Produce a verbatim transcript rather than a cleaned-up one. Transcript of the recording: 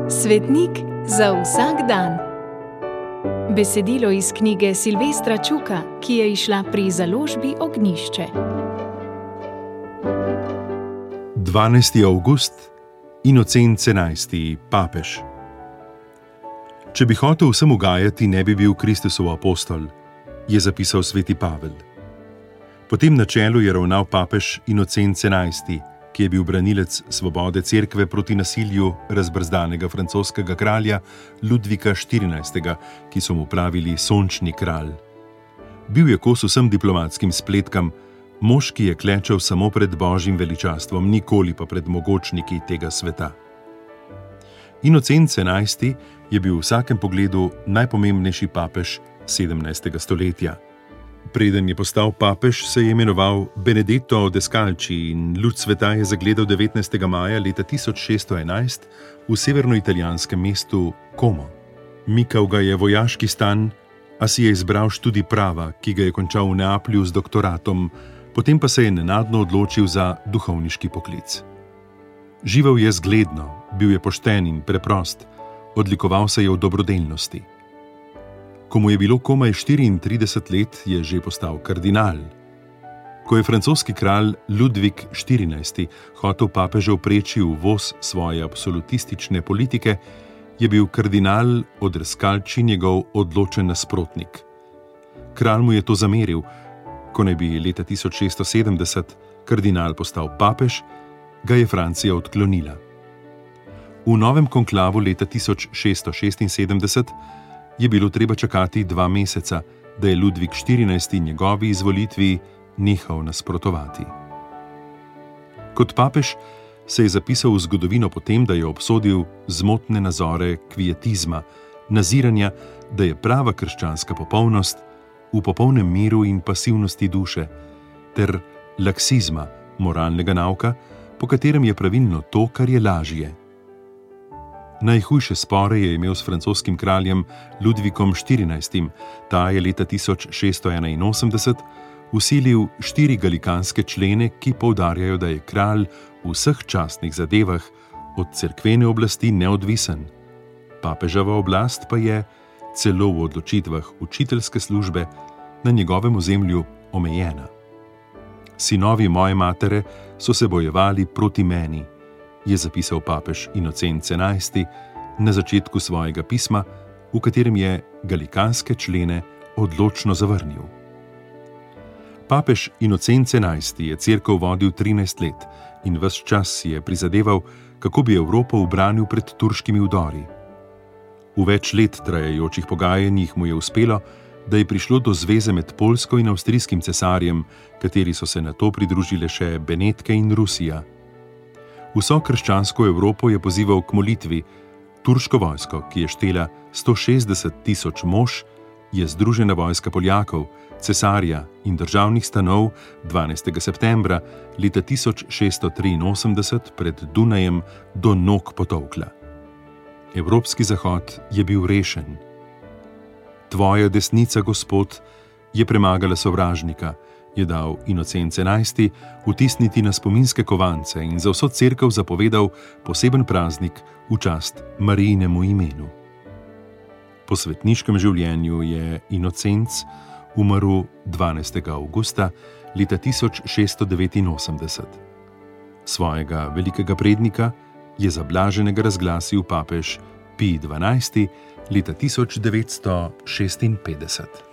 Svetnik za vsak dan. Besedilo iz knjige Silvestra Čuka, ki je izšla pri založbi Ognjišče. dvanajsti avgust, Inocens enajsti, papež. Če bi hotel vsem ugajati, ne bi bil Kristusov apostol, je zapisal sveti Pavel. Po tem načelu je ravnal papež Inocens enajsti, ki je bil branilec svobode cerkve proti nasilju razbrzdanega francoskega kralja Ludvika štirinajstega, ki so mu pravili sončni kralj. Bil je kos vsem diplomatskim spletkam, mož, ki je klečal samo pred božjim veličastvom, nikoli pa pred mogočniki tega sveta. Inocens enajsti je bil v vsakem pogledu najpomembnejši papež sedemnajstega stoletja. Preden je postal papež, se je imenoval Benedetto Descalci in luč sveta je zagledal devetnajstega maja leta tisoč šeststo enajst v severnoitalijanskem mestu Como. Mikal ga je vojaški stan, a si je izbral študij prava, ki ga je končal v Neaplju z doktoratom, potem pa se je nenadno odločil za duhovniški poklic. Živel je zgledno, bil je pošten in preprost, odlikoval se je v dobrodelnosti. Ko mu je bilo komaj štiriintrideset let, je že postal kardinal. Ko je francoski kralj Ludvik štirinajsti hotel papeža vpreči v voz svoje absolutistične politike, je bil kardinal od Descalci njegov odločen nasprotnik. Kralj mu je to zameril, ko naj bi leta tisoč šeststo sedemdeset kardinal postal papež, ga je Francija odklonila. V novem konklavu leta tisoč šeststo šestinsedemdeset je bilo treba čakati dva meseca, da je Ludvik štirinajsti njegovi izvolitvi nehal nasprotovati. Kot papež se je zapisal v zgodovino potem, da je obsodil zmotne nazore kvietizma, naziranja, da je prava krščanska popolnost v popolnem miru in pasivnosti duše, ter laksizma, moralnega nauka, po katerem je pravilno to, kar je lažje. Najhujše spore je imel s francoskim kraljem Ludvikom štirinajstim. Ta je leta tisoč šeststo enainosemdeset vsilil štiri galikanske člene, ki poudarjajo, da je kralj v vseh častnih zadevah od cerkvene oblasti neodvisen. Papeževa oblast pa je, celo v odločitvah učiteljske službe, na njegovem ozemlju omejena. Sinovi moje matere so se bojevali proti meni, je zapisal papež Inocens enajsti na začetku svojega pisma, v katerem je galikanske člene odločno zavrnil. Papež Inocens enajsti je cerkev vodil trinajst let in ves čas si je prizadeval, kako bi Evropo ubranil pred turškimi vdori. V več let trajajočih pogajanjih mu je uspelo, da je prišlo do zveze med Poljsko in avstrijskim cesarjem, kateri so se nato pridružile še Benetke in Rusija. Vso krščansko Evropo je pozival k molitvi. Turško vojsko, ki je štela sto šestdeset tisoč mož, je združena vojska Poljakov, cesarja in državnih stanov dvanajstega septembra leta tisoč šeststo triinosemdeset pred Dunajem do nog potolkla. Evropski zahod je bil rešen. Tvoja desnica, Gospod, je premagala sovražnika, je dal Inocens enajsti vtisniti na spominske kovance in za vso cerkev zapovedal poseben praznik v čast Marijinemu imenu. Po svetniškem življenju je Inocens umrl dvanajstega avgusta leta tisoč šeststo devetinosemdeset. Svojega velikega prednika je za blaženega razglasil papež Pij dvanajsti leta tisoč devetsto šestinpetdeset.